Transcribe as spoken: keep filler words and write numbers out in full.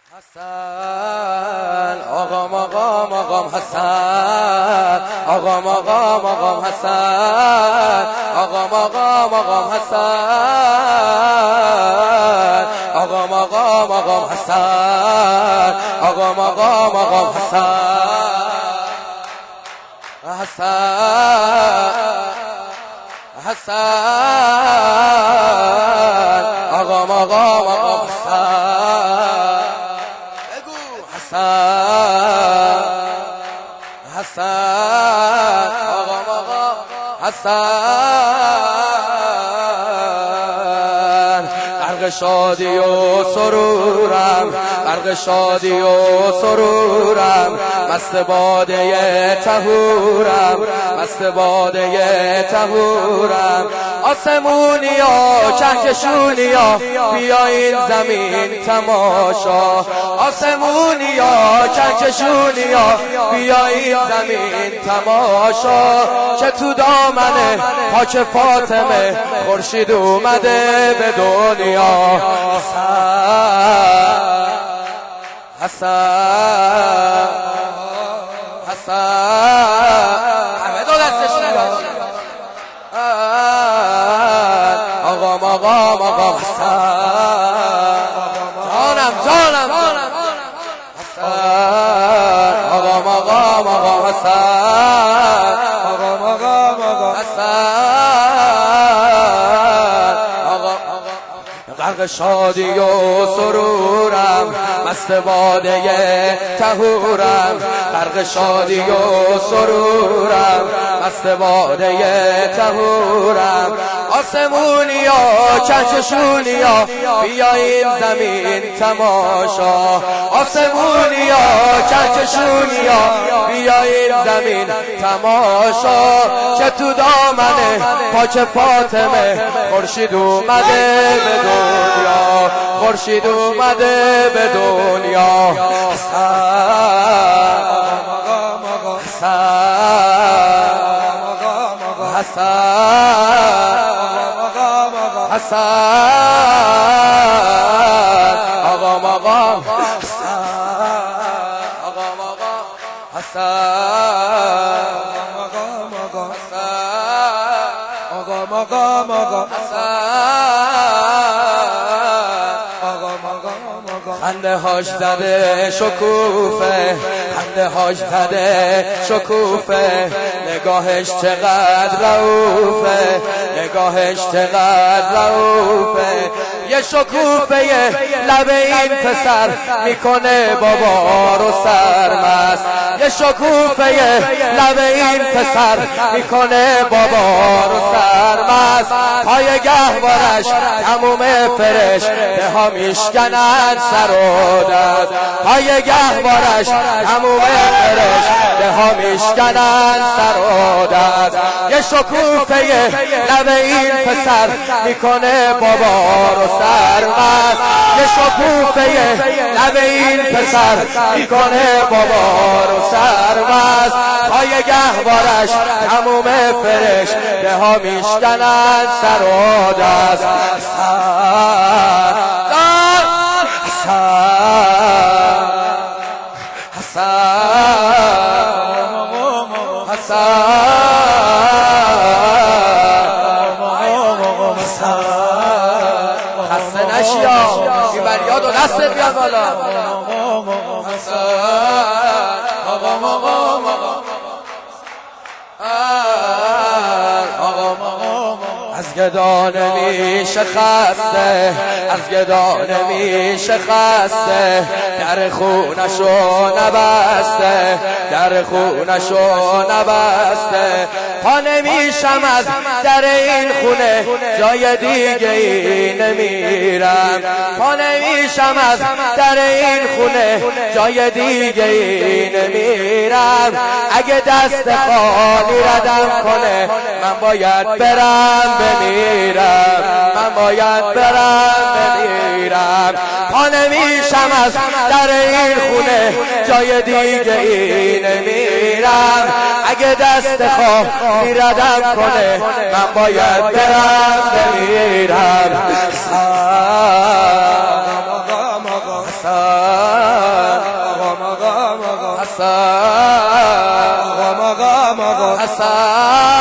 حسن آقام آقام آقام حسن آقام آقام آقام حسن آقام آقام آقام حسن آقام آقام آقام حسن آقام آقام آقام حسن حسن حسن آقام آقام آقام حسن حسن حسن آقام آقام حسن غرق شادی و سرورم غرق شادی و سرورم مست باده طهورم مست باده طهورم آسمونیا کهکشونیا بیاین زمین تماشا آسمونیا کهکشونیا بیاین زمین تماشا که تو دامن پاک فاطمه خورشید اومده به دنیا حسن حسن حسن همه دو دستش نگاه آقام آقام آقام حسن جانم جانم حسن آقام آقام آقام حسن آقام آقام آقام حسن غرق شادی و سرورم مست باده طهورم غرق شادی و سرورم مست باده طهورم آسمونیا کهکشونیا بیاین زمین تماشا آسمونیا کهکشونیا بیاین زمین تماشا که تو دامن پاک فاطمه خورشید اومده به دنیا خورشید اومده به دنیا حسن حسن حسن حسن آقام آقام حسن آقام آقام حسن آقام آقام حسن آقام آقام آقام حسن خنده هاش زده شکوفه خنده هاش زده شکوفه نگاهش چقدر رؤوفه نگاهش چقدر رؤوفه یه شکوفه لب این پسر میکنه بابا رو سرمست یه شکوفه لب این پسر میکنه بابا رو سرمست پای گهوارش تموم فرش به ها میشکنن سر و دست پای گهوارش تموم فرش به ها میشکنن سر و دست یه شکوفه لب این پسر میکنه بابا رو سرمست یه شکوفه لب این پسر میکنه بابا رو سرمست پای گهوارش تموم فرش به ها میشکنن سر و دست خسته نشیا این بریاد و دست بیاد بالا از گدان میشه خسته از گدان میشه خسته در خونشو نبسته در خونشو نبسته پا نمیشم از در این خونه جای دیگه ای نمیرم پا نمیشم از در این خونه جای دیگه ای نمیرم اگه دست خالی ردم کنه من باید برم بمیرم من باید برم بمیرم پا نمیشم از در این خونه جای دیگه ای نمیرم اگه دست خالی ردم کنه من باید برم بمیرم حسن آقا مقام آقا حسن